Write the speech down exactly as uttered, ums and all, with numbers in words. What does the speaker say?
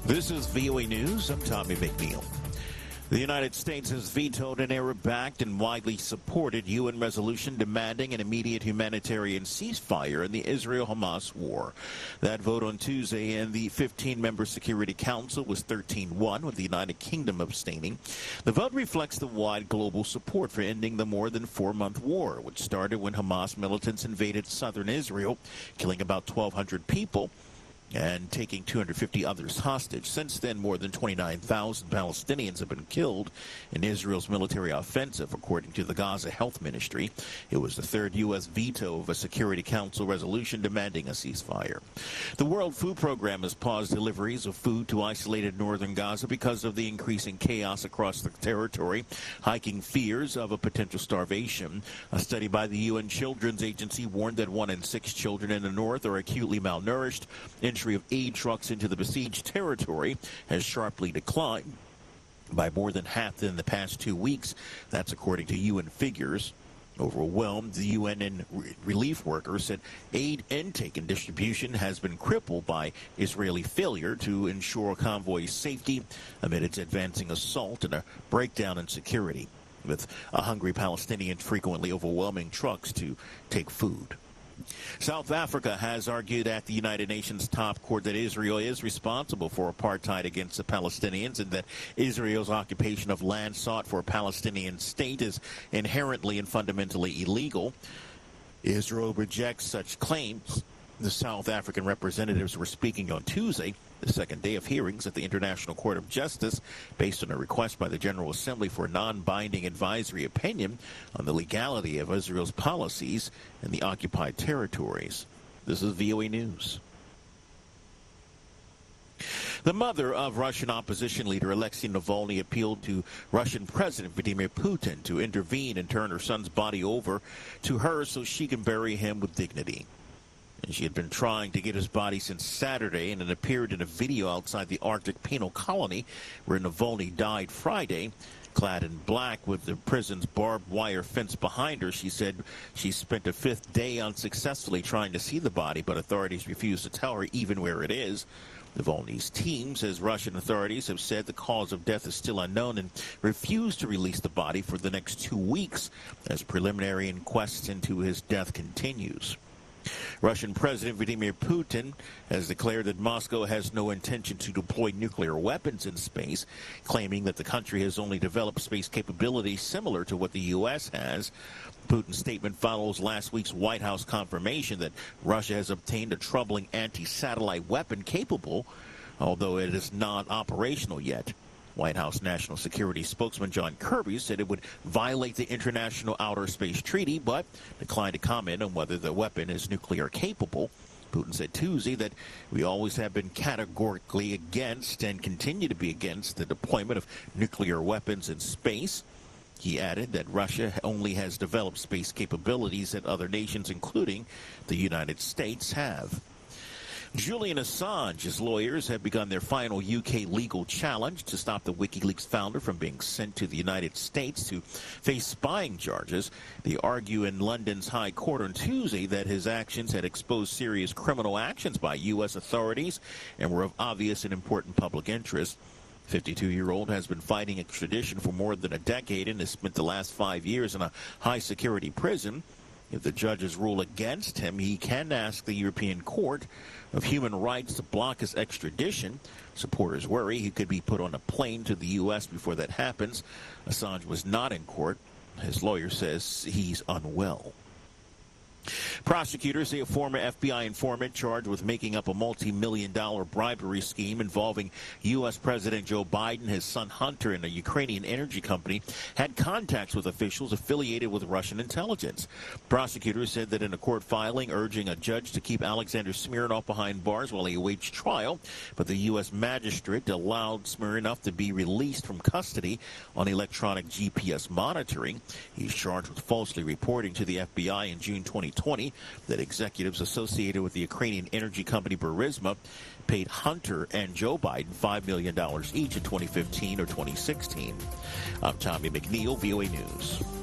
This is V O A News. I'm Tommy McNeil. The United States has vetoed an Arab-backed and widely supported U N resolution demanding an immediate humanitarian ceasefire in the Israel-Hamas war. That vote on Tuesday in the fifteen-member Security Council was thirteen one, with the United Kingdom abstaining. The vote reflects the wide global support for ending the more than four-month war, which started when Hamas militants invaded southern Israel, killing about twelve hundred people and taking two hundred fifty others hostage. Since then, more than twenty-nine thousand Palestinians have been killed in Israel's military offensive, according to the Gaza Health Ministry. It was the third U S veto of a Security Council resolution demanding a ceasefire. The World Food Program has paused deliveries of food to isolated northern Gaza because of the increasing chaos across the territory, hiking fears of a potential starvation. A study by the U N Children's Agency warned that one in six children in the north are acutely malnourished. Entry of aid trucks into the besieged territory has sharply declined by more than half in the past two weeks. That's according to U N figures. Overwhelmed, the U N and re- relief workers said aid intake and distribution has been crippled by Israeli failure to ensure convoy safety amid its advancing assault and a breakdown in security, with a hungry Palestinians frequently overwhelming trucks to take food. South Africa has argued at the United Nations top court that Israel is responsible for apartheid against the Palestinians and that Israel's occupation of land sought for a Palestinian state is inherently and fundamentally illegal. Israel rejects such claims. The South African representatives were speaking on Tuesday, the second day of hearings at the International Court of Justice, based on a request by the General Assembly for a non-binding advisory opinion on the legality of Israel's policies in the occupied territories. This is V O A News. The mother of Russian opposition leader Alexei Navalny appealed to Russian President Vladimir Putin to intervene and turn her son's body over to her so she can bury him with dignity. And she had been trying to get his body since Saturday, and it appeared in a video outside the Arctic penal colony where Navalny died Friday. Clad in black with the prison's barbed wire fence behind her, she said she spent a fifth day unsuccessfully trying to see the body, but authorities refused to tell her even where it is. Navalny's team says Russian authorities have said the cause of death is still unknown and refused to release the body for the next two weeks as preliminary inquest into his death continues. Russian President Vladimir Putin has declared that Moscow has no intention to deploy nuclear weapons in space, claiming that the country has only developed space capabilities similar to what the U S has. Putin's statement follows last week's White House confirmation that Russia has obtained a troubling anti-satellite weapon capable, although it is not operational yet. White House National Security spokesman John Kirby said it would violate the International Outer Space Treaty, but declined to comment on whether the weapon is nuclear capable. Putin said Tuesday that we always have been categorically against and continue to be against the deployment of nuclear weapons in space. He added that Russia only has developed space capabilities that other nations, including the United States, have. Julian Assange's lawyers have begun their final U K legal challenge to stop the WikiLeaks founder from being sent to the United States to face spying charges. They argue in London's High Court on Tuesday that his actions had exposed serious criminal actions by U S authorities and were of obvious and important public interest. fifty-two-year-old has been fighting extradition for more than a decade and has spent the last five years in a high-security prison. If the judges rule against him, he can ask the European Court of Human Rights to block his extradition. Supporters worry he could be put on a plane to the U S before that happens. Assange was not in court. His lawyer says he's unwell. Prosecutors say a former F B I informant charged with making up a multi-million dollar bribery scheme involving U S President Joe Biden, his son Hunter, and a Ukrainian energy company had contacts with officials affiliated with Russian intelligence. Prosecutors said that in a court filing urging a judge to keep Alexander Smirnov behind bars while he awaits trial, but the U S magistrate allowed Smirnov to be released from custody on electronic G P S monitoring. He's charged with falsely reporting to the F B I in June twenty twenty that executives associated with the Ukrainian energy company Burisma paid Hunter and Joe Biden five million dollars each in twenty fifteen or twenty sixteen. I'm Tommy McNeil, V O A News.